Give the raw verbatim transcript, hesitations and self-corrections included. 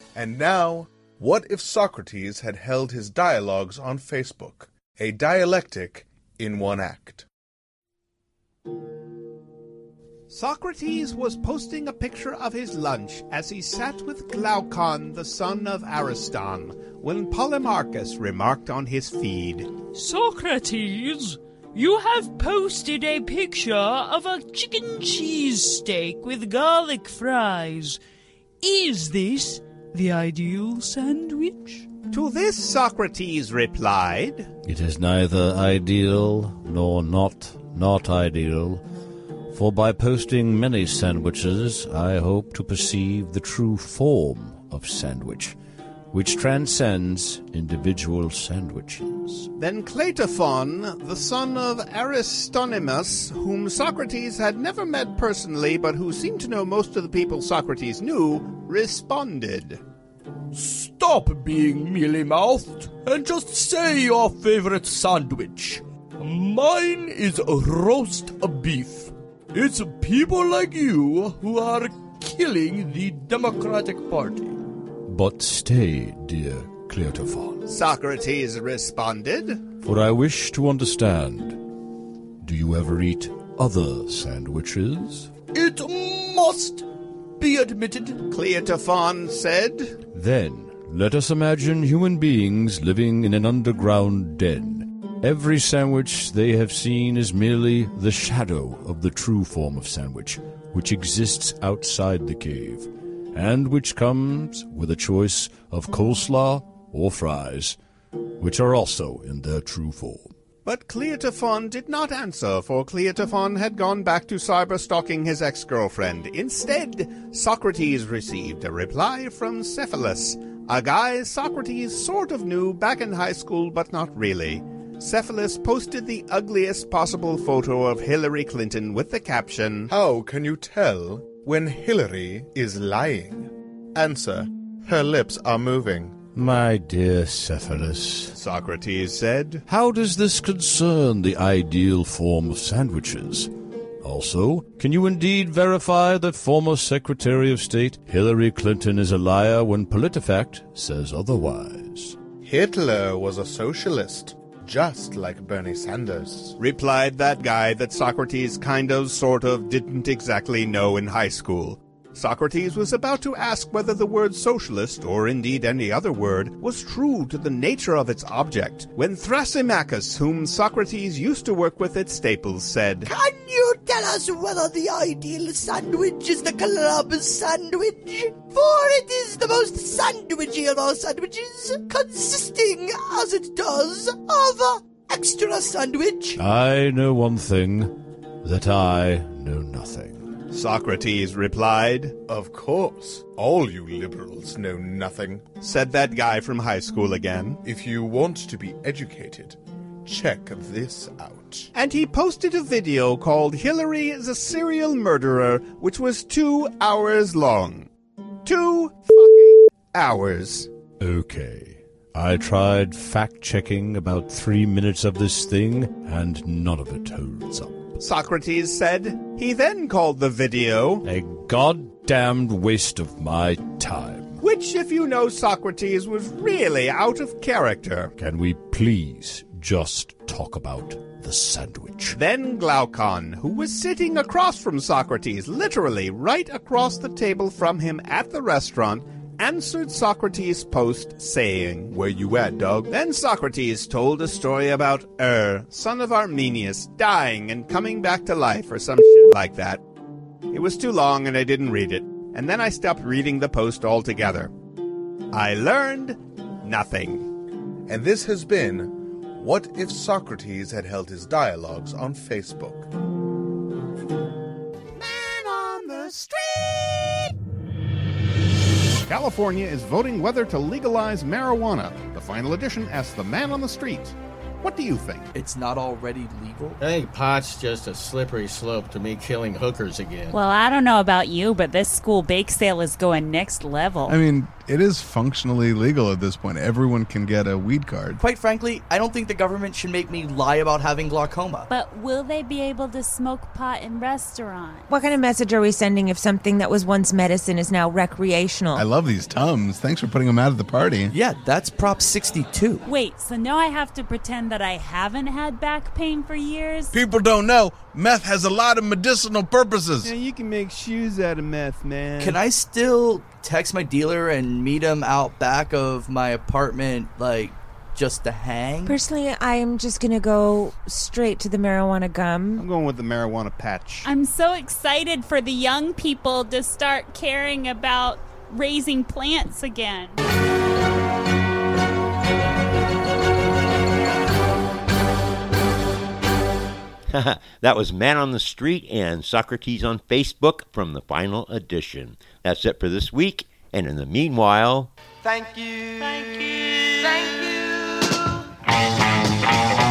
And now, what if Socrates had held his dialogues on Facebook? A dialectic in one act. Socrates was posting a picture of his lunch as he sat with Glaucon, the son of Ariston, when Polemarchus remarked on his feed, Socrates, you have posted a picture of a chicken cheese steak with garlic fries. Is this the ideal sandwich? To this Socrates replied, It is neither ideal nor not not ideal. For by posting many sandwiches, I hope to perceive the true form of sandwich, which transcends individual sandwiches. Then Cleitophon, the son of Aristonymus, whom Socrates had never met personally but who seemed to know most of the people Socrates knew, responded, Stop being mealy-mouthed and just say your favorite sandwich. Mine is roast beef. It's people like you who are killing the Democratic Party. But stay, dear Cleitophon, Socrates responded, for I wish to understand. Do you ever eat other sandwiches? It must be admitted, Cleitophon said. Then let us imagine human beings living in an underground den. Every sandwich they have seen is merely the shadow of the true form of sandwich, which exists outside the cave, and which comes with a choice of coleslaw or fries, which are also in their true form. But Cleitophon did not answer, for Cleitophon had gone back to cyber-stalking his ex-girlfriend. Instead, Socrates received a reply from Cephalus, a guy Socrates sort of knew back in high school, but not really. Cephalus posted the ugliest possible photo of Hillary Clinton with the caption, How can you tell when Hillary is lying? Answer, her lips are moving. My dear Cephalus, Socrates said, how does this concern the ideal form of sandwiches? Also, can you indeed verify that former Secretary of State Hillary Clinton is a liar when PolitiFact says otherwise? Hitler was a socialist, just like Bernie Sanders, replied that guy that Socrates kind of, sort of, didn't exactly know in high school. Socrates was about to ask whether the word socialist, or indeed any other word, was true to the nature of its object, when Thrasymachus, whom Socrates used to work with at Staples, said, Can you tell us whether the ideal sandwich is the club sandwich? For it is the most sandwichy of all sandwiches, consisting, as it does, of a extra sandwich. I know one thing, that I know nothing. Socrates replied, Of course, all you liberals know nothing, said that guy from high school again. If you want to be educated, check this out. And he posted a video called Hillary is a Serial Murderer, which was two hours long. Two fucking hours. Okay. I tried fact-checking about three minutes of this thing, and none of it holds up. Socrates said. He then called the video a goddamned waste of my time. Which, if you know Socrates, was really out of character. Can we please just talk about the sandwich? Then Glaucon, who was sitting across from Socrates, literally right across the table from him at the restaurant, answered Socrates' post, saying, Where you at, dog? Then Socrates told a story about Er, son of Arminius, dying and coming back to life or some shit like that. It was too long and I didn't read it, and then I stopped reading the post altogether. I learned nothing. And this has been What If Socrates Had Held His Dialogues on Facebook. Man on the street! California is voting whether to legalize marijuana. The final edition asks the man on the street, what do you think? It's not already legal? I think pot's just a slippery slope to me killing hookers again. Well, I don't know about you, but this school bake sale is going next level. I mean, it is functionally legal at this point. Everyone can get a weed card. Quite frankly, I don't think the government should make me lie about having glaucoma. But will they be able to smoke pot in restaurants? What kind of message are we sending if something that was once medicine is now recreational? I love these Tums. Thanks for putting them out at the party. Yeah, that's Prop sixty-two. Wait, so now I have to pretend that I haven't had back pain for years? People don't know, meth has a lot of medicinal purposes. Yeah, you can make shoes out of meth, man. Can I still text my dealer and meet him out back of my apartment, like, just to hang? Personally, I'm just going to go straight to the marijuana gum. I'm going with the marijuana patch. I'm so excited for the young people to start caring about raising plants again. That was Man on the Street and Socrates on Facebook from the final edition. That's it for this week, and in the meanwhile... Thank you. Thank you. Thank you.